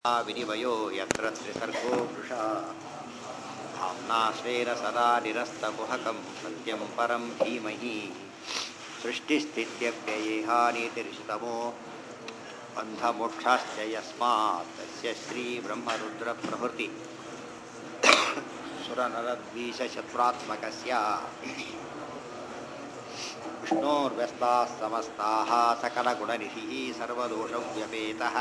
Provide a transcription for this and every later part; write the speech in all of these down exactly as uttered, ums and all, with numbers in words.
विनिमयो यत्र त्रिसर्गो वृषा धाम्ना स्वेन सदा निरस्तकुहकं सत्यं परं धीमहि सृष्टिस्थित्यप्ययेहानीतिरिषितमो बन्धमोक्षाश्च यस्मात् तस्य श्रीब्रह्मरुद्रप्रभृति सुरनरद्वीषशत्रुरात्मकस्य विष्णोर्व्यस्ताः समस्ताः सकलगुणनिधिः सर्वदोषव्यपेतः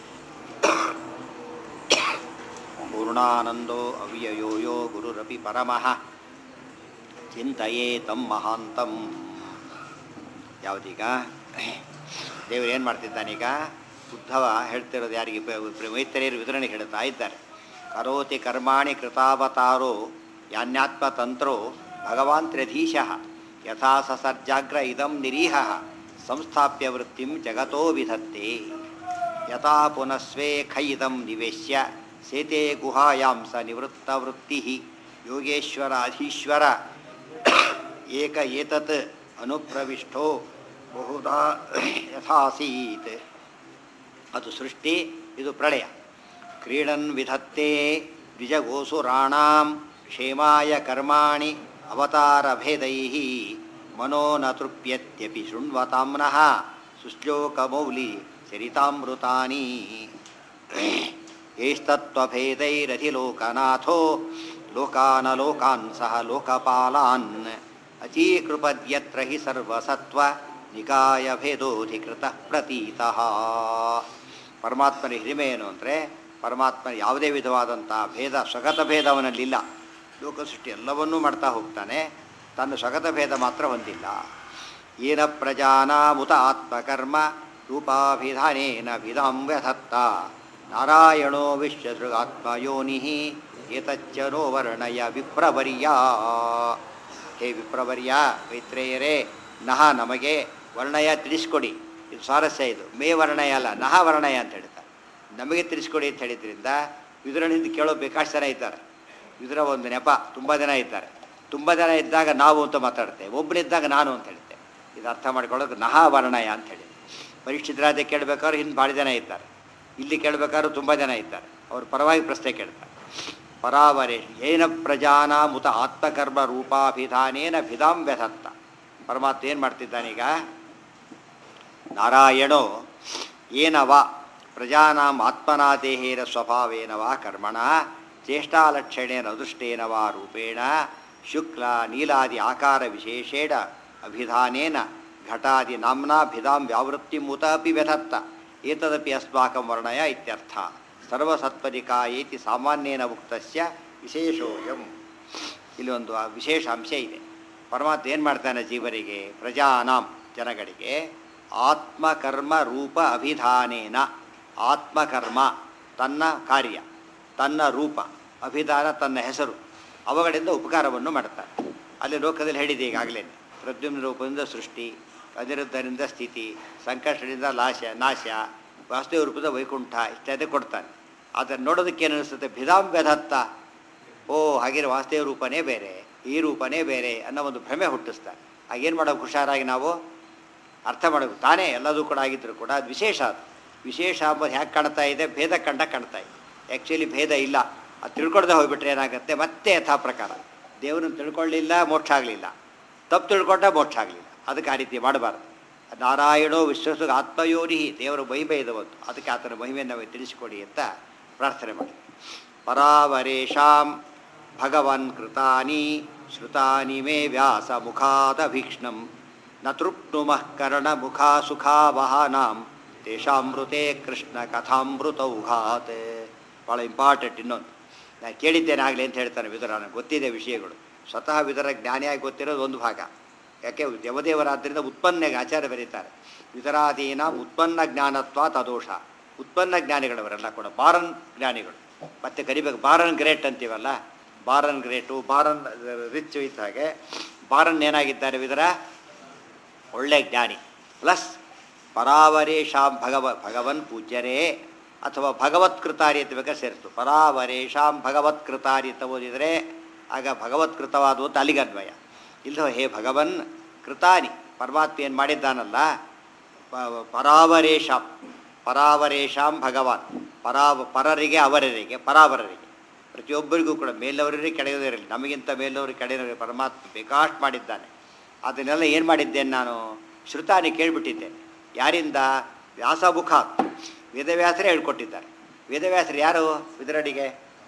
पूर्णानंदो अव्ययो यो गुरुरपि परमः ಚಿಂತೆಯೇತಂ ಮಹಾಂತಂ. ಯಾವುದೀಗ ದೇವರು ಏನು ಮಾಡ್ತಿದ್ದಾನೀಗ? ಉದ್ಧವ ಹೇಳ್ತಿರೋದು ಯಾರಿಗೆ? ಮೈತ್ರೇಯರು ವಿತರಣೆ ಹೇಳ್ತಾ ಇದ್ದಾರೆ. ಕರೋತಿ ಕರ್ಮಾಣಿ ಕೃತಾವತಾರೋ ಯಾನ್ಯಾತ್ಮತಂತ್ರೋ ಭಗವಾನ್ ತ್ರ್ಯಧೀಶಃ ಯಥಾ ಸಸರ್ಜಾಗ್ರ ಇದಂ ನಿರೀಹ ಸಂಸ್ಥಾಪ್ಯ ವೃತ್ತಿಂ ಜಗತೋ ವಿಧತ್ತೆ ಯಥಾ ಪುನಸ್ವೇ ಖೈದಂ ನಿವೇಶ್ಯ ಸೇತೆ ಗುಹಾಯಾಂ ಸ ನಿವೃತ್ತವೃತ್ತಿ ಯೋಗೇಶ್ವರಾಧೀಶ್ವರ ಏಕ ಏತತ್ ಅನುಪ್ರವಿಷ್ಟೋ ಬಹುಧಾ ಯಥಾಸೀತ್. ಅದು ಸೃಷ್ಟಿ, ಇದು ಪ್ರಳಯ. ಕ್ರೀಡನ್ ವಿಧತ್ತೆ ದ್ವಿಜಗೋಸುರಾಣಾಂ ಕ್ಷೇಮಾಯ ಕರ್ಮಾಣಿ ಅವತಾರಭೇದೈ ಮನೋ ನ ತೃಪ್ಯತ್ಯಪಿ ಶೃಣ್ವತಾಮ್ನಃ ಸುಶ್ಲೋಕಮೌಲಿ ಚರಿತಾಮೃತಾನಿ ಏಸ್ತತ್ವಭೇದೈರಧಿಲೋಕನಾಥೋ ಲೋಕಾನಲೋಕಾನ್ ಸಹ ಲೋಕಪಾಲಾನ್ ಅಚೀಕೃಪದ್ಯತ್ರ ಹಿ ಸರ್ವಸತ್ವ ನಿಕಾಯ ಭೇದೋಧಿಕೃತ ಪ್ರತೀತಃ. ಪರಮಾತ್ಮನ ಹಿರಿಮೆ ಏನು ಅಂದರೆ, ಪರಮಾತ್ಮನ ಯಾವುದೇ ವಿಧವಾದಂಥ ಭೇದ, ಸ್ವಗತ ಭೇದ ಅವನಲ್ಲಿಲ್ಲ. ಲೋಕಸೃಷ್ಟಿ ಎಲ್ಲವನ್ನೂ ಮಾಡ್ತಾ ಹೋಗ್ತಾನೆ, ತನ್ನ ಸ್ವಗತ ಭೇದ ಮಾತ್ರ ಹೊಂದಿಲ್ಲ. ಏನ ಪ್ರಜಾನಾಮುತ ಆತ್ಮಕರ್ಮ ರೂಪಾಭಿಧಾನೇನ ವಿಧಾಂ ವ್ಯಧತ್ತ ನಾರಾಯಣೋ ವಿಶ್ವಸೃಗಾತ್ಮಯೋನಿ ಏತಚ್ಚನೋ ವರ್ಣಯ ವಿಪ್ರವರ್ಯ. ಹೇ ವಿಪ್ರವರ್ಯ, ಮೈತ್ರೇಯರೇ, ನಹ ನಮಗೆ ವರ್ಣಯ ತಿಳಿಸ್ಕೊಡಿ. ಇದು ಸ್ವಾರಸ್ಯ. ಇದು ಮೇ ವರ್ಣಯ ಅಲ್ಲ, ನಹ ವರ್ಣಯ ಅಂತ ಹೇಳ್ತಾರೆ. ನಮಗೆ ತಿಳಿಸ್ಕೊಡಿ ಅಂತ ಹೇಳಿದ್ರಿಂದ ವಿದುರನಿಂದ ಕೇಳೋ ಬೇಕಾಷ್ಟು ಜನ ಇದ್ದಾರೆ. ವಿದುರ ಒಂದು ನೆಪ, ತುಂಬ ಜನ ಇದ್ದಾರೆ. ತುಂಬ ಜನ ಇದ್ದಾಗ ನಾವು ಅಂತ ಮಾತಾಡ್ತೇವೆ, ಒಬ್ಬನಿದ್ದಾಗ ನಾನು ಅಂತ ಹೇಳ್ತೇವೆ. ಇದು ಅರ್ಥ ಮಾಡ್ಕೊಳ್ಳೋದು ನಹ ವರ್ಣಯ ಅಂತ ಹೇಳಿ. ಪರೀಕ್ಷಿತರಾಜ ಕೇಳಬೇಕಾದ್ರೆ ಹಿಂದೆ ಭಾಳ ಜನ ಇದ್ದಾರೆ, ಇಲ್ಲಿ ಕೇಳಬೇಕಾದ್ರೂ ತುಂಬ ಜನ ಇದ್ದಾರೆ. ಅವ್ರ ಪರವಾಗಿ ಪ್ರಶ್ನೆ ಕೇಳ್ತಾರೆ. ಪರಾವರೇ ಏನ ಪ್ರಜಾನಾಮುತ ಆತ್ಮಕರ್ಮ ರೂಪಾಭಿಧಾನೇನ ಭಿಧಾಂ ವ್ಯಧತ್ತ. ಪರಮಾತ್ಮ ಏನು ಮಾಡ್ತಿದ್ದಾನೀಗ? ನಾರಾಯಣೋ ಏನವ ಪ್ರಜಾನಾಂ ಆತ್ಮನಾದೇಹೇನ ಸ್ವಭಾವೇನ ವಾ ಕರ್ಮಣ ಚೇಷ್ಟಾಲಕ್ಷಣೇನ ಅದೃಷ್ಟೇನ ವಾ ರೂಪೇಣ ಶುಕ್ಲ ನೀಲಾದಿ ಆಕಾರ ವಿಶೇಷೇಣ ಅಭಿಧಾನೇನ ಘಟಾದಿ ನಾಮ್ನಾ ಭಿಧಾಂ ವ್ಯಾವೃತ್ತಿಮುತ ಅಪಿ ವ್ಯಧತ್ತ ಏತದಪಿ ಅಸ್ಮಾಕಂ ವರ್ಣಯ ಇತ್ಯರ್ಥ. ಸರ್ವಸತ್ವರಿಕಾಯೇತಿ ಸಾಮಾನ್ಯೇನ ಉಕ್ತಸ್ಯ ವಿಶೇಷೋಯಂ. ಇಲ್ಲಿ ಒಂದು ವಿಶೇಷ ಅಂಶ ಇದೆ. ಪರಮಾತ್ಮ ಏನು ಮಾಡ್ತಾನೆ ಜೀವರಿಗೆ? ಪ್ರಜಾನಾಂ ಜನಗಳಿಗೆ ಆತ್ಮಕರ್ಮ ರೂಪ ಅಭಿಧಾನೇನ, ಆತ್ಮಕರ್ಮ ತನ್ನ ಕಾರ್ಯ, ತನ್ನ ರೂಪ, ಅಭಿಧಾನ ತನ್ನ ಹೆಸರು, ಅವುಗಳಿಂದ ಉಪಕಾರವನ್ನು ಮಾಡ್ತಾನೆ. ಅಲ್ಲಿ ಲೋಕದಲ್ಲಿ ಹೇಳಿದೆ ಈಗಾಗಲೇ, ಪ್ರದ್ಯುಮ್ನ ರೂಪದಿಂದ ಸೃಷ್ಟಿ, ಅನಿರುದ್ಧರಿಂದ ಸ್ಥಿತಿ, ಸಂಕಷ್ಟದಿಂದ ನಾಶ ನಾಶ ವಾಸುದೇವ ರೂಪದ ವೈಕುಂಠ ಇತ್ಯಾದಿ ಕೊಡ್ತಾನೆ. ಅದನ್ನು ನೋಡೋದಕ್ಕೆ ಏನು ಅನಿಸುತ್ತೆ? ಭಿಧಾಂ ವ್ಯಧತ್ತ. ಓ, ಹಾಗಿರೋ ವಾಸುದೇವ ರೂಪನೇ ಬೇರೆ, ಈ ರೂಪನೇ ಬೇರೆ ಅನ್ನೋ ಒಂದು ಭ್ರಮೆ ಹುಟ್ಟಿಸ್ತಾನೆ. ಹಾಗೇನು ಮಾಡೋದು? ಹುಷಾರಾಗಿ ನಾವು ಅರ್ಥ ಮಾಡಬೇಕು. ತಾನೇ ಎಲ್ಲದೂ ಕೂಡ ಆಗಿದ್ದರೂ ಕೂಡ ಅದು ವಿಶೇಷ. ಅದು ವಿಶೇಷ ಅಂಬೋದು ಹ್ಯಾಕೆ ಕಾಣ್ತಾ ಇದೆ? ಭೇದ ಕಂಡ ಕಾಣ್ತಾ ಇದೆ. ಆ್ಯಕ್ಚುಲಿ ಭೇದ ಇಲ್ಲ. ಅದು ತಿಳ್ಕೊಳ್ದೆ ಹೋಗ್ಬಿಟ್ರೆ ಏನಾಗುತ್ತೆ? ಮತ್ತೆ ಯಥಾ ಪ್ರಕಾರ ದೇವರನ್ನು ತಿಳ್ಕೊಳ್ಳಿಲ್ಲ, ಮೋಕ್ಷ ಆಗಲಿಲ್ಲ. ತಪ್ಪು ತಿಳ್ಕೊಂಡ ಮೋಕ್ಷ ಆಗಲಿಲ್ಲ. ಅದಕ್ಕೆ ಆ ರೀತಿ ಮಾಡಬಾರ್ದು. ನಾರಾಯಣೋ ವಿಶ್ವಸು ಆತ್ಮಯೋನಿ, ದೇವರ ಮಹಿಮೆ ಇದ್ದವತ್ತು. ಅದಕ್ಕೆ ಆತನ ಮಹಿಮೆಯನ್ನು ನಮಗೆ ತಿಳಿಸಿಕೊಡಿ ಅಂತ ಪ್ರಾರ್ಥನೆ ಮಾಡಿ. ಪರಾವರೇಶಾಂ ಭಗವನ್ ಕೃತಾನಿ ಶ್ರುತಾನಿ ಮೇ ವ್ಯಾಸ ಮುಖಾದಭೀಕ್ಷ್ಣಂ ನ ತೃಪ್ನುಮಃ ಕರ್ಣ ಮುಖಾ ಸುಖಾವಹಾನಾಂ ತೇಷಾಮೃತೆ ಕೃಷ್ಣ ಕಥಾಮೃತೌಘಾತ್. ಭಾಳ ಇಂಪಾರ್ಟೆಂಟ್. ಇನ್ನೊಂದು ನಾನು ಕೇಳಿದ್ದೇನೆ ಆಗಲಿ ಅಂತ ಹೇಳ್ತಾನೆ ವಿದುರ. ನನಗೆ ಗೊತ್ತಿದೆ ವಿಷಯಗಳು. ಸ್ವತಃ ವಿದುರ ಜ್ಞಾನಿಯಾಗಿ ಗೊತ್ತಿರೋದು ಒಂದು ಭಾಗ. ಯಾಕೆ? ದೇವದೇವರಾದ್ದರಿಂದ ಉತ್ಪನ್ನಗೆ ಆಚಾರ್ಯ ಬರೀತಾರೆ, ವಿತರಾದೀನ ಉತ್ಪನ್ನ ಜ್ಞಾನತ್ವ ತದೋಷ. ಉತ್ಪನ್ನ ಜ್ಞಾನಿಗಳವರೆಲ್ಲ ಕೂಡ ಬಾರನ್ ಜ್ಞಾನಿಗಳು. ಮತ್ತೆ ಕರಿಬೇಕು ಬಾರನ್ ಗ್ರೇಟ್ ಅಂತೀವಲ್ಲ, ಬಾರನ್ ಗ್ರೇಟು, ಬಾರನ್ ರಿಚ್ ಇದ್ದ ಹಾಗೆ ಬಾರನ್ ಏನಾಗಿದ್ದಾರೆ ವಿದುರ? ಒಳ್ಳೆ ಜ್ಞಾನಿ. ಪ್ಲಸ್ ಪರಾವರೇಶಾಂ ಭಗವ ಭಗವನ್ ಪೂಜ್ಯರೇ ಅಥವಾ ಭಗವತ್ಕೃತಾರಿ ಅಂತ ಬೇಕಾದ್ರೆ ಸೇರಿಸ್ತು. ಪರಾವರೇಶಾಂ ಭಗವತ್ಕೃತಾರಿ ಅಂತ ಓದಿದರೆ ಆಗ ಭಗವತ್ಕೃತವಾದವು ಅಲಿಗನ್ವಯ. ಇಲ್ಲೋ ಹೇ ಭಗವನ್ ಕೃತಾನಿ, ಪರಮಾತ್ಮ ಏನು ಮಾಡಿದ್ದಾನಲ್ಲ, ಪರಾವರೇಶಾಂ ಪರಾವರೇಶಾಂ ಭಗವಾನ್, ಪರಾ ಪರರಿಗೆ ಅವರರಿಗೆ ಪರಾವರರಿಗೆ ಪ್ರತಿಯೊಬ್ಬರಿಗೂ ಕೂಡ ಮೇಲವರಿಗೆ ಕೆಳಗಿರಲಿ, ನಮಗಿಂತ ಮೇಲವರಿಗೆ ಕೆಳಗಿರಲಿ ಪರಮಾತ್ಮ ಬೇಕಾಷ್ಟು ಮಾಡಿದ್ದಾನೆ. ಅದನ್ನೆಲ್ಲ ಏನು ಮಾಡಿದ್ದೇನೆ ನಾನು? ಶ್ರುತಾನಿ ಕೇಳಿಬಿಟ್ಟಿದ್ದೇನೆ. ಯಾರಿಂದ? ವ್ಯಾಸಮುಖ, ವೇದವ್ಯಾಸರೇ ಹೇಳ್ಕೊಟ್ಟಿದ್ದಾರೆ. ವೇದವ್ಯಾಸರು ಯಾರು? ವಿದುರಡಿಗೆ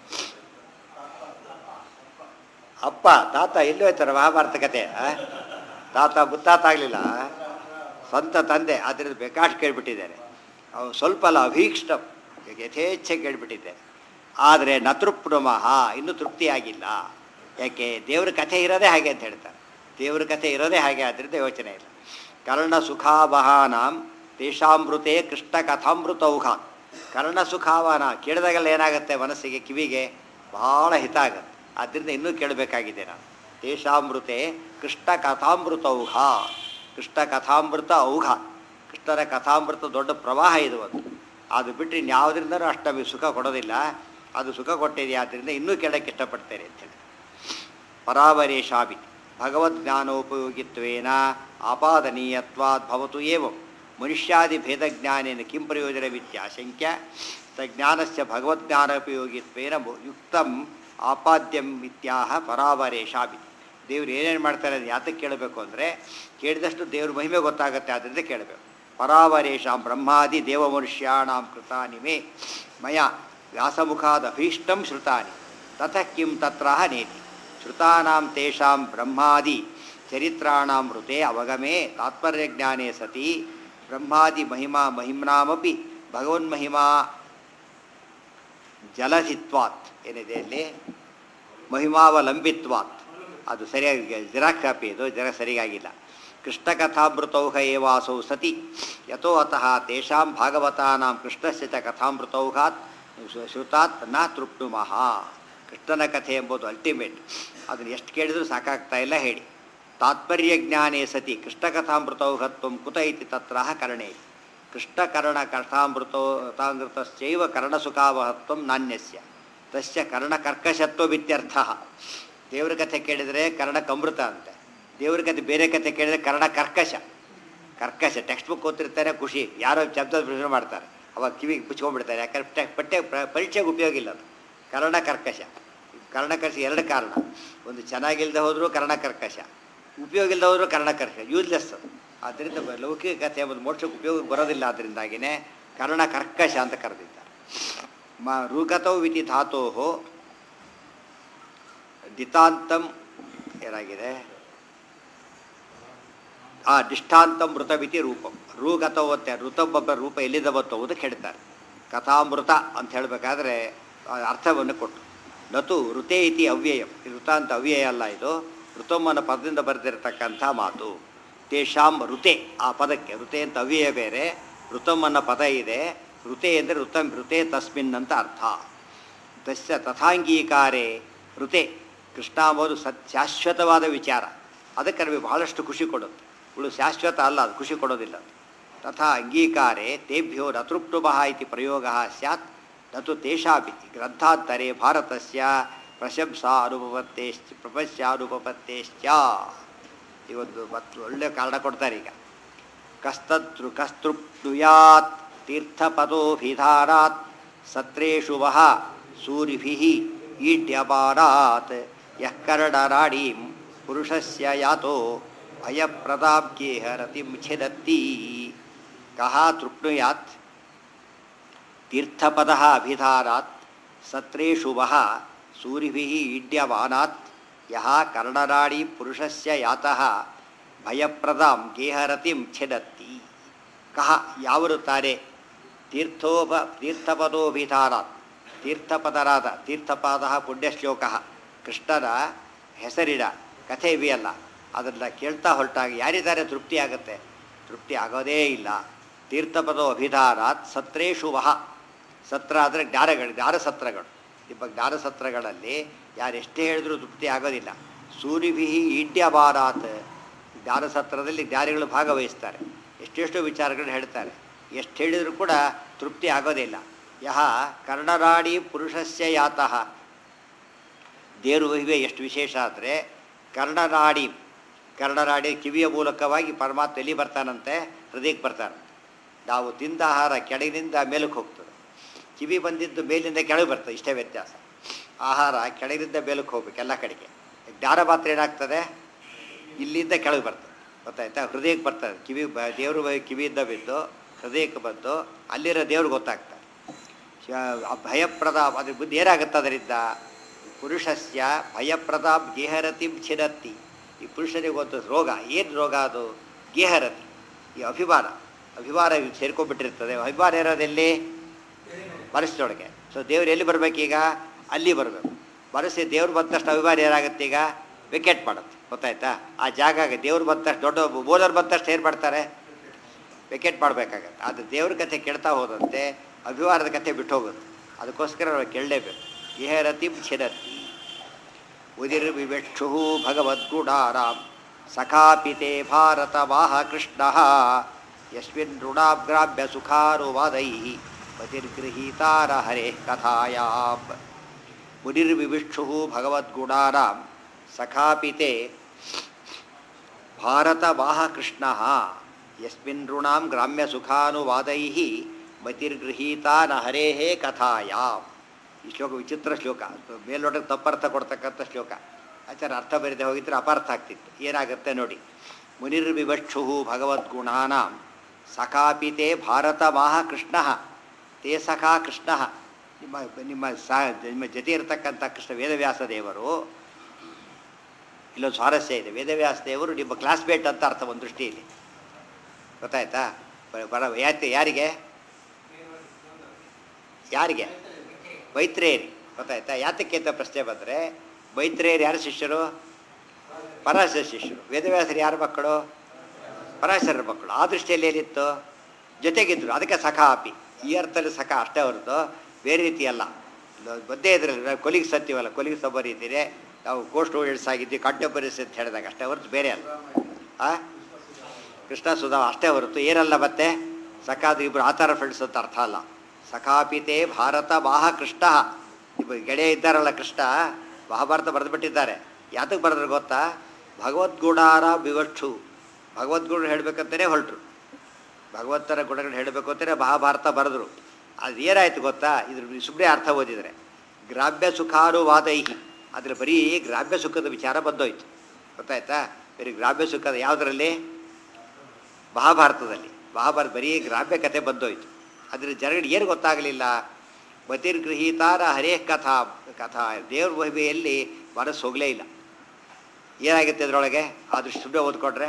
ಅಪ್ಪ, ತಾತ ಎಲ್ಲಿ ಹೋಯ್ತಾರೆ ಮಹಾಭಾರತ ಕತೆ? ತಾತ ಮುತ್ತಾತ ಆಗಲಿಲ್ಲ, ಸ್ವಂತ ತಂದೆ. ಆದ್ದರಿಂದ ಬೇಕಾಷ್ಟು ಕೇಳಿಬಿಟ್ಟಿದ್ದೇನೆ. ಅವು ಸ್ವಲ್ಪ ಅಲ್ಲ, ಅಭೀಷ್ಟ ಯಥೇಚ್ಛೆ ಕೇಳಿಬಿಟ್ಟಿದ್ದೇನೆ. ಆದರೆ ನತೃಪ್ನುಮಃ, ಇನ್ನೂ ತೃಪ್ತಿಯಾಗಿಲ್ಲ. ಯಾಕೆ? ದೇವ್ರ ಕಥೆ ಇರೋದೇ ಹಾಗೆ ಅಂತ ಹೇಳ್ತಾರೆ. ದೇವ್ರ ಕಥೆ ಇರೋದೇ ಹಾಗೆ, ಆದ್ದರಿಂದ ಯೋಚನೆ ಇಲ್ಲ. ಕರ್ಣ ಸುಖಾವಹಾನಾಂ ತೇಷಾಮೃತೆ ಕೃಷ್ಣ ಕಥಾಮೃತೌಘ. ಕರ್ಣ ಸುಖಾವಹಾನ ಕೇಳಿದಾಗೆಲ್ಲ ಏನಾಗುತ್ತೆ? ಮನಸ್ಸಿಗೆ, ಕಿವಿಗೆ ಭಾಳ ಹಿತ ಆಗುತ್ತೆ. ಆದ್ದರಿಂದ ಇನ್ನೂ ಕೇಳಬೇಕಾಗಿದೆ ನಾನು. ತೇಷಾಮೃತೆ ಕೃಷ್ಣ ಕಥಾಮೃತೌಘ. ಕೃಷ್ಣ ಕಥಾಮೃತ ಔಘ, ಕೃಷ್ಣನ ಕಥಾಮೃತ ದೊಡ್ಡ ಪ್ರವಾಹ ಇದು. ಅದು ಅದು ಬಿಟ್ಟರೆ ಇನ್ಯಾವುದರಿಂದನೂ ಅಷ್ಟು ನಮಗೆ ಸುಖ ಕೊಡೋದಿಲ್ಲ. ಅದು ಸುಖ ಕೊಟ್ಟಿದೆಯಾ, ಆದ್ದರಿಂದ ಇನ್ನೂ ಕೇಳೋಕ್ಕೆ ಇಷ್ಟಪಡ್ತೇನೆ ಅಂತೇಳಿ. ಪರಾವರೇಶಾಭಿ ಭಗವದ್ಜ್ಞಾನೋಪಯೋಗಿತ್ವೇನ ಆಪಾದನೀಯತ್ವಾದ್ ಭವತು ಏವಂ ಮನುಷ್ಯಾದಿ ಭೇದಜ್ಞಾನೇನ ಕಿಂ ಪ್ರಯೋಜನವಿತ್ಯಾಶಂಕ್ಯ ತಜ್ಞಾನಸ್ಯ ಭಗವದ್ಜ್ಞಾನೋಪಯೋಗಿತ್ವೇನ ಯುಕ್ತಂ ಆಪಾದ್ಯಂ ಇತ್ಯಾಹ ಪರಾವರೇಶಾಭಿ. ದೇವ್ರು ಏನೇನು ಮಾಡ್ತಾರೆ ಅದು ಯಾತಕ್ಕೆ ಕೇಳಬೇಕು ಅಂದರೆ, ಕೇಳಿದಷ್ಟು ದೇವ್ರ ಮಹಿಮೆ ಗೊತ್ತಾಗುತ್ತೆ, ಆದ್ದರಿಂದ ಕೇಳಬೇಕು. ಪರಾವರೇಶಾಂ ಬ್ರಹ್ಮಾದಿ ದೇವ ಮನುಷ್ಯಾಣಾಂ ಕೃತಾನಿ ಮೇ ಮಯ ವ್ಯಾಸಮುಖಾದಭೀಷ್ಟಂ ಶ್ರುತಾನಿ ತತಃ ಕಿಂ ತತ್ರಾಹ ನೇತಿ. ಶ್ರುತಾನಾಂ ತೇಷಾಂ ಬ್ರಹ್ಮಾದಿ ಚರಿತ್ರಾಣಾಂ ಋತೆ ಅವಗಮೇ ತಾತ್ಪರ್ಯಜ್ಞಾನೇ ಸತಿ ಬ್ರಹ್ಮಾದಿ ಮಹಿಮಾ ಮಹಿಮ್ನಾಮಪಿ ಭಗವನ್ಮಹಿಮಾ ಜಲಧಿತ್ವಾತ್. ಏನಿದೆ ಅಲ್ಲಿ? ಮಹಿಮಾವಲಂಬಿತ್ವಾತ್. ಅದು ಸರಿಯಾಗಿ ಜಿರಾಕ್ಸ್ ಕಾಪಿ, ಇದು ಜರ ಸರಿಯಾಗಿಲ್ಲ. ಕೃಷ್ಣಕಥಾಮೃತೌಘ ಏವಾಸೌ ಸತಿ ಯಥೋ ಅತಃ ತೇಷಾಂ ಭಾಗವತಾನಾಂ ಕೃಷ್ಣಸ್ಯ ಚ ಕಥಾಮೃತೌಘಾತ್ ಶ್ರುತಾತ್ ನ ತೃಪ್ನುಮಃ. ಕೃಷ್ಣನ ಕಥೆ ಎಂಬುದು ಅಲ್ಟಿಮೇಟ್. ಅದನ್ನು ಎಷ್ಟು ಕೇಳಿದರೂ ಸಾಕಾಗ್ತಾ ಇಲ್ಲ. ಹೇಳಿ. ತಾತ್ಪರ್ಯ ಜ್ಞಾನೇ ಸತಿ ಕೃಷ್ಣಕಥಾಮೃತೌಘತ್ವಂ ಕುತ ಇತಿ ತತ್ರಾಹ ಕರ್ಣೇ. ಕೃಷ್ಣಕರ್ಣ ಕಥಾಮೃತೋತಾಮೃತಶ್ಚೈವ ಕರ್ಣಸುಖಾವಹತ್ವಂ ನಾಣ್ಯಸ್ಯ ತಸ್ಯ ಕರ್ಣಕರ್ಕಶತ್ವವಿತ್ಯರ್ಥಃ. ದೇವ್ರ ಕಥೆ ಕೇಳಿದರೆ ಕರ್ಣಕಮೃತ ಅಂತೆ, ದೇವ್ರ ಕಥೆ ಬೇರೆ ಕಥೆ ಕೇಳಿದರೆ ಕರ್ಣ ಕರ್ಕಶ. ಕರ್ಕಶ ಟೆಕ್ಸ್ಟ್ ಬುಕ್ ಓದ್ತಿರ್ತಾರೆ, ಖುಷಿ, ಯಾರೋ ಶಬ್ದ ಪ್ರಶ್ನೆ ಮಾಡ್ತಾರೆ, ಅವಾಗ ಕಿವಿಗೆ ಮುಚ್ಕೊಂಡ್ಬಿಡ್ತಾರೆ. ಯಾಕಂದ್ರೆ ಪಠ್ಯ ಪರೀಕ್ಷೆಗೆ ಉಪಯೋಗ ಇಲ್ಲ ಅದು. ಕರ್ಣ ಕರ್ಕಶ, ಕರ್ಣಕರ್ಕಶ ಎರಡು ಕಾರಣ. ಒಂದು ಚೆನ್ನಾಗಿಲ್ಲದೆ ಹೋದರೂ ಕರ್ಣ ಕರ್ಕಶ, ಉಪಯೋಗ ಇಲ್ಲದೆ ಹೋದರೂ ಕರ್ಣ ಕರ್ಕಶ, ಯೂಸ್ಲೆಸ್ ಅದು. ಆದ್ದರಿಂದ ಲೌಕಿಕ ಕಥೆ ಎಂಬುದು ಮೋಕ್ಷಕ್ಕೆ ಉಪಯೋಗಕ್ಕೆ ಬರೋದಿಲ್ಲ. ಅದರಿಂದಾಗಿಯೇ ಕರ್ಣ ಕರ್ಕಶ ಅಂತ ಕರೆದಿದ್ದಾರೆ. ಮ ರುಗತೌ ವಿತಿ ಧಾತೋ ದಿತಾಂತಂ ಏನಾಗಿದೆ? ಆ ಡಿಷ್ಟಾಂತಂ ಮೃತವಿತಿ ರೂಪಂ. ರುಗತೌ ಅಂತ ಋತೊಬ್ಬ ರೂಪ ಎಲ್ಲಿಂದ ಬಂತು ಅಂತ ಹೇಳ್ತಾರೆ. ಕಥಾಮೃತ ಅಂತ ಹೇಳಬೇಕಾದ್ರೆ ಅರ್ಥವನ್ನು ಕೊಟ್ಟು, ನತು ಋತೆ ಇತಿ ಅವ್ಯಯಂ. ಋತ ಅಂತ ಅವ್ಯಯ ಅಲ್ಲ, ಇದು ಋತಮ್ಮನ ಪದದಿಂದ ಬರೆದಿರತಕ್ಕಂಥ ಮಾತು. ತೇಷಾಂ ಋತೆ, ಆ ಪದಕ್ಕೆ ಋತೆ ಅಂತ ಅವ್ಯಯ ಬೇರೆ, ಋತಮ್ಮನ ಪದ ಇದೆ. ಋತೆ ಅಂದರೆ ಋತಂ ಋತೆ ತಸ್ಮಿನ್ ಅಂತ ಅರ್ಥ. ತಸ್ಯ ತಥಾಂಗೀಕಾರೇ ಋತೆ. ಕೃಷ್ಣ ಅಂಬೋದು ಸತ್ ಶಾಶ್ವತವಾದ ವಿಚಾರ, ಅದಕ್ಕೆ ನಮಗೆ ಬಹಳಷ್ಟು ಖುಷಿ ಕೊಡುತ್ತೆ. ಇವಳು ಶಾಶ್ವತ ಅಲ್ಲ, ಅದು ಖುಷಿ ಕೊಡೋದಿಲ್ಲ. ತಥಾ ಅಂಗೀಕಾರೇ ತೇಭ್ಯೋ ನತೃಪ್ನುಮಃ ಇತಿ ಪ್ರಯೋಗ ಸ್ಯಾತ್ ನತು ತೇಷಾಪಿ. ಗ್ರಂಥಾಂತರೇ ಭಾರತಸ್ಯ ಪ್ರಶಂಸಾ ಅನುಪಪತ್ತೇಶ್ಚ ಪ್ರಪಂಚಾನುಪಪತ್ತೇಶ್ಚ. ಇವತ್ತು ಮತ್ತು ಒಳ್ಳೆಯ ಕಾರಣ ಕೊಡ್ತಾರೆ ಈಗ. ಕಸ್ತೃ ಕಸ್ತೃಪ್ನುಯಾತ್ ತೀರ್ಥಪದೋಭಿಧಾನಾತ್ ಸತ್ರೇಷು ವಹ ಸೂರಿಭಿಃ ಈಡ್ಯಮಾನಾತ್ ಯಃ ಕರ್ಣರಾಡೀಂ ಪುರುಷಸ್ಯ ಯಾತೋ ಭಯಪ್ರದಾಬ್ಗೇಹ ರತಿಂ ಛಿದತ್ತಿ. ಕಹ ತೃಪ್ನುಯಾತ್ ತೀರ್ಥಪದಃ ಅಭಿಧಾನಾತ್ ಸತ್ರೇಷು ವಹ ಸೂರಿಭಿಃ ಈಡ್ಯಮಾನಾತ್ ಯಹ ಕರ್ಣರಾಡಿ ಪುರುಷಸ್ಯ ಯಾತಃ ಭಯಪ್ರದಾಂ ಗೇಹರತಿಂ ಛಿದತ್ತಿ. ಕಹ ಯಾವರು ತಾರೆ? ತೀರ್ಥೋಪ ತೀರ್ಥಪದೋಭಿಧಾನಾತ್, ತೀರ್ಥಪದರಾದ ತೀರ್ಥಪಾದ ಪುಣ್ಯಶ್ಲೋಕ ಕೃಷ್ಣನ ಹೆಸರಿನ ಕಥೆ ಇವೆಯಲ್ಲ, ಅದನ್ನು ಕೇಳ್ತಾ ಹೊರಟಾಗ ಯಾರಿದ್ದಾರೆ ತೃಪ್ತಿ ಆಗುತ್ತೆ? ತೃಪ್ತಿ ಆಗೋದೇ ಇಲ್ಲ. ತೀರ್ಥಪದೋ ಅಭಿಧಾನಾತ್ ಸತ್ರೇಷು ವಹ. ಸತ್ರ ಅಂದರೆ ಜ್ಞಾನಗಳು, ಜ್ಞಾನಸತ್ರಗಳು. ನಿಮ್ಮ ಜ್ಞಾನಸತ್ರಗಳಲ್ಲಿ ಯಾರು ಎಷ್ಟೇ ಹೇಳಿದ್ರೂ ತೃಪ್ತಿ ಆಗೋದಿಲ್ಲ. ಸೂರಿಭಿ ಈಡ್ಯಮಾನಾತ್. ಜ್ಞಾನಸತ್ರದಲ್ಲಿ ಜ್ಞಾನಿಗಳು ಭಾಗವಹಿಸ್ತಾರೆ, ಎಷ್ಟೆಷ್ಟು ವಿಚಾರಗಳನ್ನ ಹೇಳ್ತಾರೆ, ಎಷ್ಟು ಹೇಳಿದರೂ ಕೂಡ ತೃಪ್ತಿ ಆಗೋದಿಲ್ಲ. ಯಹ ಕರ್ಣರಾಡಿ ಪುರುಷಸ್ಯ ಯಾತಃ. ದೇವರು ಮಹಿಮೆ ಎಷ್ಟು ವಿಶೇಷ ಅಂದರೆ, ಕರ್ಣನಾಡಿ, ಕರ್ಣನಾಡಿ ಕಿವಿಯ ಮೂಲಕವಾಗಿ ಪರಮಾತ್ಮ ಎಲ್ಲಿ ಬರ್ತಾನಂತೆ? ಹೃದಯಕ್ಕೆ ಬರ್ತಾನಂತೆ. ನಾವು ತಿಂದ ಆಹಾರ ಕೆಳಗಿನಿಂದ ಮೇಲಕ್ಕೆ ಹೋಗ್ತದೆ. ಕಿವಿ ಬಂದಿದ್ದು ಮೇಲಿಂದ ಕೆಳಗೆ ಬರ್ತದೆ, ಇಷ್ಟೇ ವ್ಯತ್ಯಾಸ. ಆಹಾರ ಕೆಳಗಿಂದ ಮೇಲಕ್ಕೆ ಹೋಗ್ಬೇಕು ಎಲ್ಲ ಕಡೆಗೆ. ಜ್ಞಾನ ಮಾತ್ರ ಏನಾಗ್ತದೆ, ಇಲ್ಲಿಂದ ಕೆಳಗೆ ಬರ್ತದೆ, ಗೊತ್ತಾಯ್ತಾ? ಹೃದಯಕ್ಕೆ ಬರ್ತದೆ. ಕಿವಿ ಬ ದೇವರು ಕಿವಿಯಿಂದ ಬಿದ್ದು ಹೃದಯಕ್ಕೆ ಬಂದು ಅಲ್ಲಿರೋ ದೇವ್ರಿಗೆ ಗೊತ್ತಾಗ್ತದೆ. ಭಯಪ್ರದ ಅದ್ರ ಬುದ್ಧಿ ಏನಾಗುತ್ತೆ ಅದರಿಂದ? ಪುರುಷಸ್ಯ ಭಯಪ್ರದಾಪ್ ಗೇಹರತಿ ಛಿರತ್ತಿ. ಈ ಪುರುಷನಿಗೆ ಒಂದು ರೋಗ, ಏನು ರೋಗ ಅದು? ಗೇಹರತಿ, ಈ ಅಭಿಮಾನ. ಅಭಿಮಾನ ಸೇರ್ಕೊಂಡ್ಬಿಟ್ಟಿರ್ತದೆ. ಅಭಿಮಾನ ಇರೋದೆಲ್ಲಿ? ಮನಸ್ಸಿನೊಳಗೆ. ಸೊ ದೇವ್ರು ಎಲ್ಲಿ ಬರಬೇಕೀಗ? ಅಲ್ಲಿ ಬರಬೇಕು. ಮನಸ್ಸು ದೇವ್ರು ಬಂದ ತಕ್ಷಣ ಅಭಿಮಾನ ಏನಾಗುತ್ತೆ ಈಗ? ವಿಕೆಟ್ ಮಾಡುತ್ತೆ, ಗೊತ್ತಾಯ್ತಾ? ಆ ಜಾಗ ದೇವ್ರು ಬಂದ ತಕ್ಷಣ, ದೊಡ್ಡ ಬೋಲರ್ ಬಂದ ತಕ್ಷಣ ಏನು ಮಾಡ್ತಾರೆ? ವಿಕೆಟ್ ಮಾಡಬೇಕಾಗತ್ತೆ. ಅದು ದೇವ್ರ ಕಥೆ ಕೇಳ್ತಾ ಹೋದಂತೆ ಅಭಿಮಾನದ ಕಥೆ ಬಿಟ್ಟು ಹೋಗುತ್ತೆ. ಅದಕ್ಕೋಸ್ಕರ ನಾವು ಕೇಳಲೇಬೇಕು. ಗೇಹರತಿ ಛಿರತಿ ಉದಿರ್ ವಿವೆಕ್ಷು ಭಗವದ್ಗುಡಾರಾಮ್ ಸಖಾಪಿತೆ ಭಾರತ ವಾಹ ಕೃಷ್ಣ ಯಸ್ಮಿನ್ ಋಣಾಗ್ರಾಭ್ಯ ಸುಖಾನುವಾದೈ ಮತಿರ್ಗೃಹೀತಾರ ಹರೇ ಕಥಾಯಾಮ್. ಮುನಿರ್ವಿವಿಕ್ಷು ಭಗವದ್ಗುಡಾರಾಮ್ ಸಖಾಪಿತೆ ಭಾರತ ವಾಹ ಕೃಷ್ಣ ಯಸ್ಮಿನ್ ಋಣಾಂ ಗ್ರಾಮ್ಯ ಸುಖಾನುವಾದೈ ಮತಿರ್ಗೃಹೀತಾ ನ ಹರೇ ಕಥಾಯಾಮ್. ಈ ಶ್ಲೋಕ ವಿಚಿತ್ರ ಶ್ಲೋಕ, ಮೇಲ್ನೋಟಕ್ಕೆ ತಪ್ಪರ್ಥ ಕೊಡ್ತಕ್ಕಂಥ ಶ್ಲೋಕ. ಆಚಾರ ಅರ್ಥ ಬರೆದೇ ಹೋಗಿದ್ರೆ ಅಪಾರ್ಥ ಆಗ್ತಿತ್ತು. ಏನಾಗುತ್ತೆ ನೋಡಿ. ಮುನಿರ್ವಿವಕ್ಷು ಭಗವದ್ಗುಣಾನಾಂ ಸಖಾಪಿತೆ ಭಾರತ ವಾಹ ಕೃಷ್ಣ ತೇ ಸಖಾ ಕೃಷ್ಣ. ನಿಮ್ಮ ನಿಮ್ಮ ಸಾ ನಿಮ್ಮ ಜೊತೆ ಇರತಕ್ಕಂಥ ಕೃಷ್ಣ ವೇದವ್ಯಾಸ ದೇವರು. ಇಲ್ಲೊಂದು ಸ್ವಾರಸ್ಯ ಇದೆ. ವೇದವ್ಯಾಸ ದೇವರು ನಿಮ್ಮ ಕ್ಲಾಸ್ಮೇಟ್ ಅಂತ ಅರ್ಥ ಒಂದು ದೃಷ್ಟಿಯಲ್ಲಿ, ಗೊತ್ತಾಯ್ತಾ? ಬರ ಯಾಕೆ ಯಾರಿಗೆ ಯಾರಿಗೆ ಮೈತ್ರೇಯರಿ, ಗೊತ್ತಾಯ್ತಾ? ಯಾತಕ್ಕೆ ಅಂತ ಪ್ರಶ್ನೆ ಬಂದರೆ, ಮೈತ್ರೇಯರು ಯಾರು ಶಿಷ್ಯರು? ಪರಾಶರ ಶಿಷ್ಯರು. ವೇದವ್ಯಾಸರು ಯಾರ ಮಕ್ಕಳು? ಪರಾಶರರ ಮಕ್ಕಳು. ಆ ದೃಷ್ಟಿಯಲ್ಲಿ ಏನಿತ್ತು? ಜೊತೆಗಿದ್ರು. ಅದಕ್ಕೆ ಸಖ ಅಪಿ. ಈ ಅರ್ಥದಲ್ಲಿ ಸಖ ಅಷ್ಟೇ ಹೊರತು ಬೇರೆ ರೀತಿ ಅಲ್ಲ. ಬದ್ದೇ ಇದ್ರಲ್ಲಿ ನಾವು ಕೊಲಿಗೆ ಸತ್ಯವಲ್ಲ, ಕೊಲಿಗೆ ಸಬ್ಬ ರೀತಿಯೇ ನಾವು ಕೋಸ್ಟ್ ಸ್ಟೂಡೆಂಟ್ಸ್ ಆಗಿದ್ವಿ, ಕಾಂಟೆಂಪರರೀಸ್ ಅಂತ ಹೇಳಿದಾಗ ಅಷ್ಟೇ ಹೊರತು ಬೇರೆ ಅಲ್ಲ. ಆ ಕೃಷ್ಣ ಸುಧಾ ಅಷ್ಟೇ ಹೊರತು ಏನಲ್ಲ. ಮತ್ತೆ ಸಖಾದ ಇಬ್ಬರು ಆಚಾರ ಫ್ರೆಂಡ್ಸ್ ಅಂತ ಅರ್ಥ ಅಲ್ಲ. ಸಖಾಪಿತೆ ಭಾರತ ವಾಹ ಕೃಷ್ಣ. ಇಬ್ಬರು ಗೆಳೆಯ ಇದ್ದಾರಲ್ಲ ಕೃಷ್ಣ, ಮಹಾಭಾರತ ಬರೆದುಬಿಟ್ಟಿದ್ದಾರೆ. ಯಾತಕ್ಕೆ ಬರೆದ್ರೆ ಗೊತ್ತಾ? ಭಗವದ್ಗುಣಾರ ವಿವಕ್ಷು. ಭಗವದ್ಗುಣ ಹೇಳಬೇಕಂತಲೇ ಹೊರಟರು. ಭಗವಂತನ ಗುಣಗಳು ಹೇಳಬೇಕು ಅಂತಲೇ ಮಹಾಭಾರತ ಬರೆದ್ರು. ಅದು ಏನಾಯ್ತು ಗೊತ್ತಾ? ಇದ್ರ ಸುಮ್ಮನೆ ಅರ್ಥ ಓದಿದರೆ ಗ್ರಾಮ್ಯ ಸುಖಾನುವಾದೈಹಿ, ಅದ್ರ ಬರೀ ಗ್ರಾಮ್ಯ ಸುಖದ ವಿಚಾರ ಬಂದೋಯ್ತು, ಗೊತ್ತಾಯ್ತಾ? ಬರೀ ಗ್ರಾಮ್ಯ ಸುಖದ ಯಾವುದರಲ್ಲಿ? ಮಹಾಭಾರತದಲ್ಲಿ. ಮಹಾಭಾರತ ಬರೀ ಗ್ರಾಮ್ಯ ಕಥೆ ಬಂದೋಯ್ತು. ಅದ್ರ ಜನಗಳಿಗೆ ಏನು ಗೊತ್ತಾಗಲಿಲ್ಲ? ಮತಿರ್ಗೃಹೀತಾರ ಹರೇ ಕಥಾ ಕಥಾ. ದೇವ್ರ ಮಹಿಮೆಯಲ್ಲಿ ಮನಸ್ಸು ಹೋಗಲೇ ಇಲ್ಲ. ಏನಾಗುತ್ತೆ ಅದರೊಳಗೆ? ಆದ್ರೆ ಸುಮ್ಮನೆ ಓದ್ಕೊಂಡ್ರೆ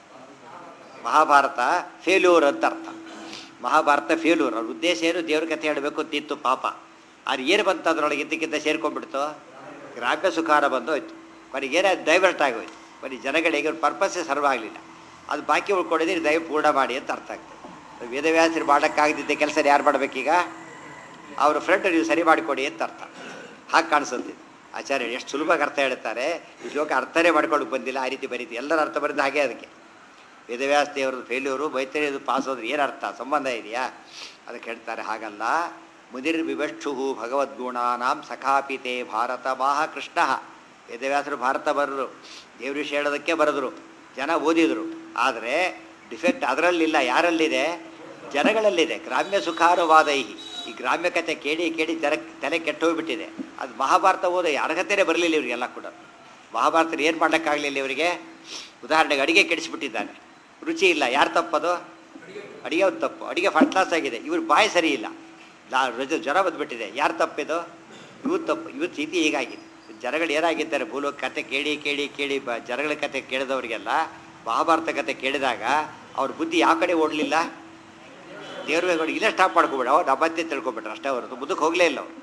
ಮಹಾಭಾರತ ಫೇಲ್ಯೂರ್ ಅಂತ ಅರ್ಥ. ಮಹಾಭಾರತ ಫೇಲ್ಯೂರ್. ಅವ್ರ ಉದ್ದೇಶ ಏನು? ದೇವ್ರ ಕಥೆ ಹೇಳಬೇಕು ಅಂತಿತ್ತು ಪಾಪ. ಅದು ಏನು ಬಂತು ಅದರೊಳಗೆ? ಇದ್ದಕ್ಕಿಂತ ಸೇರ್ಕೊಂಡ್ಬಿಡ್ತು, ಗ್ರಾಮ್ಯ ಸುಖಾರ ಬಂದೋಯ್ತು. ಕೊನೆಗೆ ಏನಾಯ್ತು? ಡೈವರ್ಟ್ ಆಗೋಯ್ತು. ಕೊನೆಗೆ ಜನಗಳಿಗೆ ಪರ್ಪಸ್ಸೇ ಸರ್ವ್ ಆಗಲಿಲ್ಲ. ಅದು ಬಾಕಿ ಉಳ್ಕೊಂಡಿದ್ರೆ ದಯ ಪೂರ್ಣ ಮಾಡಿ ಅಂತ ಅರ್ಥ ಆಗ್ತದೆ. ವೇದವ್ಯಾಸರು ಮಾಡೋಕ್ಕಾಗದಿದ್ದ ಕೆಲಸ ಯಾರು ಮಾಡಬೇಕೀಗ? ಅವ್ರ ಫ್ರೆಂಡ್ ನೀವು ಸರಿ ಮಾಡಿಕೊಡಿ ಅಂತ ಅರ್ಥ. ಹಾಗೆ ಕಾಣಿಸುತ್ತೆ. ಆಚಾರ್ಯ ಎಷ್ಟು ಸುಲಭವಾಗಿ ಅರ್ಥ ಹೇಳ್ತಾರೆ. ಈ ಶ್ಲೋಕ ಅರ್ಥನೇ ಮಾಡ್ಕೊಂಡು ಬಂದಿಲ್ಲ, ಆ ರೀತಿ ಬರೀತಿ. ಎಲ್ಲರ ಅರ್ಥ ಬರೆದು ಹಾಗೆ. ಅದಕ್ಕೆ ವೇದವ್ಯಾಸ ದೇವ್ರದ್ದು ಫೇಲ್ಯೂರು, ಮೈತ್ರೇಯದು ಪಾಸ್ ಹೋದ್ರೆ ಏನು ಅರ್ಥ? ಸಂಬಂಧ ಇದೆಯಾ? ಅದಕ್ಕೆ ಹೇಳ್ತಾರೆ ಹಾಗಲ್ಲ. ಮುದಿರ್ ವಿವಕ್ಷು ಭಗವದ್ಗುಣಾನಾಂ ಸಖಾಪಿತೆ ಭಾರತ ವಾಹ ಕೃಷ್ಣ. ವೇದವ್ಯಾಸರು ಭಾರತ ಬರೆದ್ರು, ದೇವ್ರ ವಿಷಯ ಹೇಳೋದಕ್ಕೆ ಬರೆದ್ರು, ಜನ ಓದಿದರು. ಆದರೆ ಡಿಫೆಕ್ಟ್ ಅದರಲ್ಲಿಲ್ಲ. ಯಾರಲ್ಲಿದೆ? ಜನಗಳಲ್ಲಿದೆ. ಗ್ರಾಮ್ಯ ಸುಖಾನುವಾದೈಹಿ. ಈ ಗ್ರಾಮ್ಯ ಕಥೆ ಕೇಳಿ ಕೇಳಿ ಜನ ತಲೆ ಕೆಟ್ಟೋಗ್ಬಿಟ್ಟಿದೆ. ಅದು ಮಹಾಭಾರತ ಓದೋ ಅರ್ಹತೆಯೇ ಬರಲಿಲ್ಲ ಇವರಿಗೆಲ್ಲ ಕೂಡ. ಮಹಾಭಾರತ ಏನು ಮಾಡೋಕ್ಕಾಗಲಿಲ್ಲ ಇವರಿಗೆ. ಉದಾಹರಣೆಗೆ ಅಡುಗೆ ಕೆಡಿಸ್ಬಿಟ್ಟಿದ್ದಾನೆ, ರುಚಿ ಇಲ್ಲ. ಯಾರು ತಪ್ಪದು? ಅಡುಗೆ ಒಂದು ತಪ್ಪು. ಅಡುಗೆ ಫಸ್ಟ್ ಕ್ಲಾಸ್ ಆಗಿದೆ, ಇವ್ರ ಬಾಯಿ ಸರಿ ಇಲ್ಲ, ಜ್ವರ ಬಂದುಬಿಟ್ಟಿದೆ. ಯಾರು ತಪ್ಪಿದು? ಇವ್ರು ತಪ್ಪು. ಇವ್ರ ಸ್ಥಿತಿ ಹೀಗಾಗಿದೆ. ಜನಗಳು ಏನಾಗಿದ್ದಾರೆ? ಭೂಲೋಕ ಕತೆ ಕೇಳಿ ಕೇಳಿ ಕೇಳಿ ಬ ಜನಗಳ ಕತೆ ಕೇಳಿದವರಿಗೆಲ್ಲ ಮಹಾಭಾರತ ಕತೆ ಕೇಳಿದಾಗ ಅವ್ರ ಬುದ್ಧಿ ಯಾವ ಕಡೆ ಓಡಲಿಲ್ಲ? ದೇವ್ರ ಮೇಲೆ ಇಲ್ಲೇ ಸ್ಟಾಪ್ ಮಾಡ್ಕೊಬೇಡ, ಅವ್ರು ಅಬದ್ಧ ತಿಳ್ಕೊಬಿಟ್ರೆ ಅಷ್ಟೇ ಹೊರತು ಮುಂದಕ್ಕೆ ಹೋಗಲೇ ಇಲ್ಲ ಅವರು.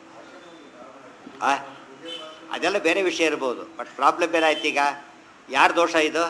ಆ ಅದೆಲ್ಲ ಬೇರೆ ವಿಷಯ ಇರ್ಬೋದು. ಬಟ್ ಪ್ರಾಬ್ಲಮ್ ಏನಾಯ್ತು ಈಗ? ಯಾರ ದೋಷ ಇದು?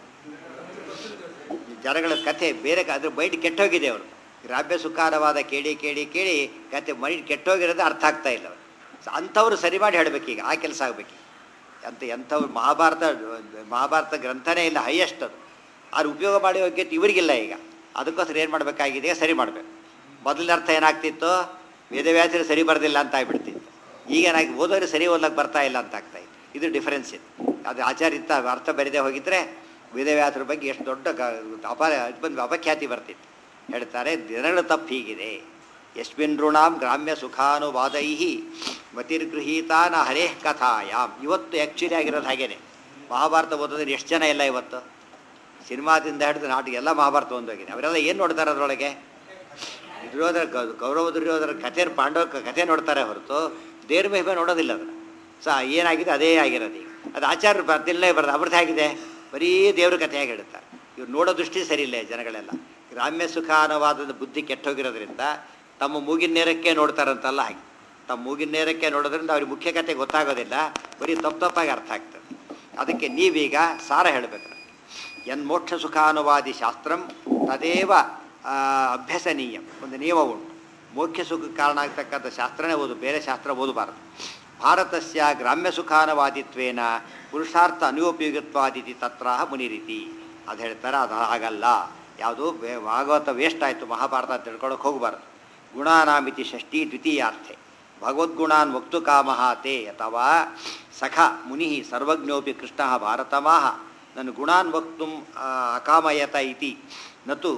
ಜನಗಳ ಕಥೆ ಬೇರೆ. ಅದ್ರ ಮೈಂಡ್ ಕೆಟ್ಟೋಗಿದೆ ಅವರು. ಗ್ರಾಮ್ಯ ಸುಖಾರವಾದ ಕೇಳಿ ಕೇಳಿ ಕೇಳಿ ಕತೆ ಮೈಂಡ್ ಕೆಟ್ಟೋಗಿರೋದು ಅರ್ಥ ಆಗ್ತಾ ಇಲ್ಲ ಅವರು. ಅಂಥವ್ರು ಸರಿ ಮಾಡಿ ಹೇಳಬೇಕೀಗ. ಆ ಕೆಲಸ ಆಗಬೇಕು. ಅಂತ ಎಂಥವ್ರು ಮಹಾಭಾರತ ಮಹಾಭಾರತ ಗ್ರಂಥನೇ ಇಲ್ಲ, ಹೈಯೆಸ್ಟ್ ಅದು. ಆದ್ರೆ ಉಪಯೋಗ ಮಾಡಿ ಹೋಗ್ಯತೆ ಇವರಿಗಿಲ್ಲ ಈಗ. ಅದಕ್ಕೋಸ್ಕರ ಏನು ಮಾಡಬೇಕಾಗಿದೆ? ಸರಿ ಮಾಡಬೇಕು. ಮೊದಲಿನ ಅರ್ಥ ಏನಾಗ್ತಿತ್ತು? ವೇದವ್ಯಾಸರು ಸರಿ ಬರೋದಿಲ್ಲ ಅಂತ ಆಗ್ಬಿಡ್ತಿತ್ತು. ಈಗ ಏನಾಗಿ ಓದೋರು ಸರಿ ಓದ್ಲಕ್ಕೆ ಬರ್ತಾ ಇಲ್ಲ ಅಂತ ಆಗ್ತಾಯಿತ್ತು. ಇದು ಡಿಫರೆನ್ಸ್ ಇದೆ. ಅದು ಆಚಾರ್ಯತ ಅರ್ಥ ಬರೆದೇ ಹೋಗಿದ್ರೆ ವೇದವ್ಯಾಸರ ಬಗ್ಗೆ ಎಷ್ಟು ದೊಡ್ಡ ಅಪ ಬಂದು ಅಪಖ್ಯಾತಿ ಬರ್ತಿತ್ತು. ಹೇಳ್ತಾರೆ ಜನಗಳ ತಪ್ಪು ಹೀಗಿದೆ. ಯಸ್ಮಿನ್ ಋಣಾಂ ಗ್ರಾಮ್ಯ ಸುಖಾನುವಾದೈ ಮತಿರ್ಗೃಹೀತ ನ ಹರೇಃ ಕಥಾಯಾಮ್. ಇವತ್ತು ಆ್ಯಕ್ಚುಲಿ ಆಗಿರೋದು ಹಾಗೇನೆ. ಮಹಾಭಾರತ ಓದೋದ್ರೆ ಎಷ್ಟು ಜನ ಇಲ್ಲ ಇವತ್ತು? ಸಿನಿಮಾದಿಂದ ಹಿಡಿದು ನಾಟಕ ಎಲ್ಲ ಮಹಾಭಾರತ ಒಂದೋಗಿದೆ. ಅವರೆಲ್ಲ ಏನು ನೋಡ್ತಾರೆ ಅದರೊಳಗೆ? ದುರ್ಯೋಧನ ಕೌರವ ದುರ್ಯೋಧನ ಕಥೆ, ಪಾಂಡವ ಕಥೆ ನೋಡ್ತಾರೆ ಹೊರತು ದೇವ್ರ ಮಹಿಮೆ ನೋಡೋದಿಲ್ಲ ಅದನ್ನು. ಸೊ ಏನಾಗಿದೆ ಅದೇ ಆಗಿರೋದು. ಈಗ ಅದು ಆಚಾರ್ಯರು ಬರ್ದಿಲ್ಲೇ ಬರೋದು ಅವ್ರದ್ದು ಹೇಗಿದೆ, ಬರೀ ದೇವ್ರ ಕಥೆಯಾಗಿ ಹೇಳ್ತಾರೆ. ಇವ್ರು ನೋಡೋ ದೃಷ್ಟಿ ಸರಿ ಇಲ್ಲ ಜನಗಳೆಲ್ಲ. ಗ್ರಾಮ್ಯ ಸುಖ ಅನ್ನೋವಾದ ಬುದ್ಧಿ ಕೆಟ್ಟೋಗಿರೋದ್ರಿಂದ ತಮ್ಮ ಮೂಗಿನ ನೇರಕ್ಕೆ ನೋಡ್ತಾರಂತಲ್ಲ ಹಾಗೆ. ತಮ್ಮ ಮೂಗಿನ ನೇರಕ್ಕೆ ನೋಡೋದ್ರಿಂದ ಅವ್ರಿಗೆ ಮುಖ್ಯ ಕಥೆ ಗೊತ್ತಾಗೋದಿಲ್ಲ, ಬರೀ ತಪ್ಪು ತಪ್ಪಾಗಿ ಅರ್ಥ ಆಗ್ತದೆ. ಅದಕ್ಕೆ ನೀವೀಗ ಸಾರ ಹೇಳಬೇಕು. ಯನ್ಮೋಕ್ಷ ಸುಖಾನುವಾದಿ ಶಾಸ್ತ್ರಂ ತದೇವ ಅಭ್ಯಸನೀಯ. ಒಂದು ನಿಯಮ ಉಂಟು, ಮೋಕ್ಷ ಸುಖಕ್ಕೆ ಕಾರಣ ಆಗ್ತಕ್ಕಂಥ ಶಾಸ್ತ್ರನೇ ಓದು, ಬೇರೆ ಶಾಸ್ತ್ರ ಓದಬಾರದು. ಭಾರತಸ್ಯ ಗ್ರಾಮ್ಯ ಸುಖಾನುವಾದಿತ್ವೇನ ಪುರುಷಾರ್ಥ ಅನುಪಯೋಗಿತ್ವಾದಿತಿ ತತ್ರ ಮುನಿರೀತಿ. ಅದು ಹೇಳ್ತಾರೆ, ಅದು ಆಗಲ್ಲ. ಯಾವುದು ಭಾಗವತ ವೇಸ್ಟ್ ಆಯಿತು, ಮಹಾಭಾರತ ತಿಳ್ಕೊಳ್ಳೋಕೆ ಹೋಗಬಾರ್ದು. ಗುಣಾನಾಮಿತಿ ಷಷ್ಠಿ ದ್ವಿತೀಯಾರ್ಥೆ ಭಗವದ್ಗುಣಾನ್ ವಕ್ತು ಕಾಮಃ ತೇ ಅಥವಾ ಸಖ ಮುನಿ ಸರ್ವಜ್ಞೋಪಿ ಕೃಷ್ಣ ಭಾರತಮಾಹ ನನ್ನ ಗುಣಾನ್ ವಕ್ತು ಅಕಾಮಯತ ಇತಿ ನತು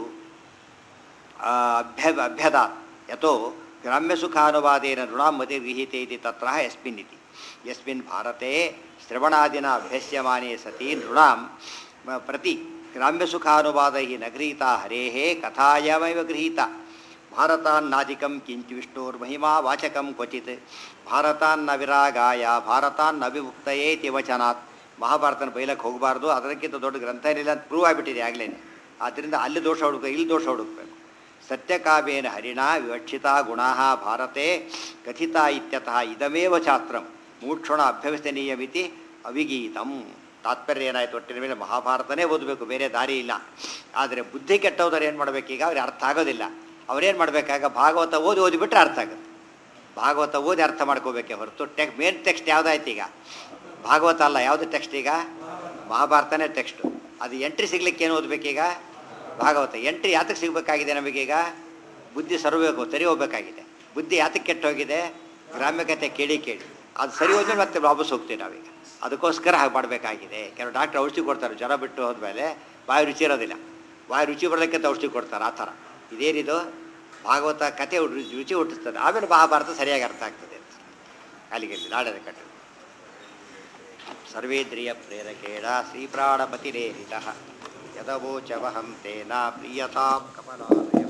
ಅಭ್ಯ ಅಭ್ಯದಾತ್ ಯಥೋ ಗ್ರಾಮ್ಯ ಸುಖಾನುವಾದೇನ ಋಣಾಂ ಮತಿ ಗೃಹೀತೆ ಇತಿ ತತ್ರ ಯಸ್ಮಿನ್ ಇತಿ. ಯಸ್ಮಿನ್ ಭಾರತೆ ಶ್ರವಣಾದಿನ ಅಭ್ಯಸ್ಯಮಾನೇ ಸತಿ ನೃಣಾಂ ಪ್ರತಿ ಗ್ರಾಮ್ಯ ಸುಖಾನುವಾದೈ ನ ಗೃಹೀತಾ ಹರೇಃ ಕಥಾಯಾಮೇವ ಗೃಹೀತಾ. ಭಾರತಾನ್ನಾದಿಕಂ ಕಿಂಚ ವಿಷ್ಣೋರ್ಮಹಿಮಾ ವಾಚಕಂ ಕ್ವಚಿತ್ ಭಾರತಾನ್ನ ವಿರಾಗಾಯ ಭಾರತಾನ್ನ ಅವಿಮುಕ್ತಯೇತಿ ವಚನಾತ್. ಮಹಾಭಾರತನ ಬೈಲಕ್ಕೆ ಹೋಗಬಾರ್ದು, ಅದಕ್ಕಿಂತ ದೊಡ್ಡ ಗ್ರಂಥ ಏನಿಲ್ಲ ಅಂತ ಪ್ರೂವ್ ಆಗಿಬಿಟ್ಟಿದೆ ಆಗಲೇ. ಆದ್ದರಿಂದ ಅಲ್ಲಿ ದೋಷ ಹುಡುಕಬೇಕು, ಇಲ್ಲಿ ದೋಷ ಹುಡುಕಬೇಕು. ಸತ್ಯಕಾವ್ಯೇನ ಹರಿಣ ವಿವಕ್ಷಿತ ಗುಣಾ ಭಾರತೆ ಕಥಿತ ಇತ್ಯತಃ ಇದಮೇವ ಛಾತ್ರಂ ಮೂಕ್ಷಣ ಅಭ್ಯವಸ್ಥನೀಯ ಮಿತಿ ಅವಿಗೀತಂ. ತಾತ್ಪರ್ಯ ಏನಾಯಿತು, ಒಟ್ಟಿನ ಮೇಲೆ ಮಹಾಭಾರತನೇ ಓದಬೇಕು, ಬೇರೆ ದಾರಿ ಇಲ್ಲ. ಆದರೆ ಬುದ್ಧಿ ಕೆಟ್ಟೋದ್ರೆ ಏನು ಮಾಡಬೇಕೀಗ? ಅವ್ರಿಗೆ ಅರ್ಥ ಆಗೋದಿಲ್ಲ. ಅವ್ರೇನು ಮಾಡಬೇಕಾಗ ಭಾಗವತ ಓದಿ ಓದಿಬಿಟ್ರೆ ಅರ್ಥ ಆಗುತ್ತೆ. ಭಾಗವತ ಓದಿ ಅರ್ಥ ಮಾಡ್ಕೋಬೇಕೆ ಹೊರತು ಟೆಕ್ ಮೇನ್ ಟೆಕ್ಸ್ಟ್ ಯಾವುದಾಯ್ತು ಈಗ? ಭಾಗವತ ಅಲ್ಲ. ಯಾವುದು ಟೆಕ್ಸ್ಟ್ ಈಗ? ಮಹಾಭಾರತನೇ ಟೆಕ್ಸ್ಟು. ಅದು ಎಂಟ್ರಿ ಸಿಗ್ಲಿಕ್ಕೆ ಏನು ಓದಬೇಕೀಗ? ಭಾಗವತ. ಎಂಟ್ರಿ ಯಾತಕ್ಕೆ ಸಿಗಬೇಕಾಗಿದೆ ನಮಗೀಗ? ಬುದ್ಧಿ ಸರ್ವಬೇಕು, ಸರಿ ಹೋಗ್ಬೇಕಾಗಿದೆ. ಬುದ್ಧಿ ಯಾತಕ್ಕೆ ಕೆಟ್ಟು ಹೋಗಿದೆ? ಗ್ರಾಮ್ಯ ಕಥೆ ಕೇಳಿ ಕೇಳಿ ಅದು ಸರಿ ಹೋದ್ರೆ ಮತ್ತೆ ವಾಪಸ್ ಹೋಗ್ತೀವಿ ನಾವೀಗ. ಅದಕ್ಕೋಸ್ಕರ ಹಾಗೆ ಮಾಡಬೇಕಾಗಿದೆ. ಕೆಲವು ಡಾಕ್ಟ್ರ್ ಔಷಧಿ ಕೊಡ್ತಾರೆ, ಜ್ವರ ಬಿಟ್ಟು ಹೋದ್ಮೇಲೆ ಬಾಯಿ ರುಚಿ ಇರೋದಿಲ್ಲ, ಬಾಯಿ ರುಚಿ ಬರಲಿಕ್ಕಂತ ಔಷಧಿ ಕೊಡ್ತಾರೆ. ಆ ಥರ ಇದೇನಿದು ಭಾಗವತ ಕಥೆ ರುಚಿ ಹುಟ್ಟಿಸ್ತದೆ, ಆಮೇಲೆ ಮಹಾಭಾರತ ಸರಿಯಾಗಿ ಅರ್ಥ ಆಗ್ತದೆ ಅಂತ. ಅಲ್ಲಿಗೆ ನಾಡದ ಕಟ್ಟು ಸರ್ವೇಂದ್ರಿಯ ಪ್ರೇರಕೇಣ ಶ್ರೀಪ್ರಾಣಪತಿರೇರಿತಃ ಯದವೋಚವಹಂ ತೇನ ಪ್ರಿಯತಾಂ ಕಮಲಾಲಯ.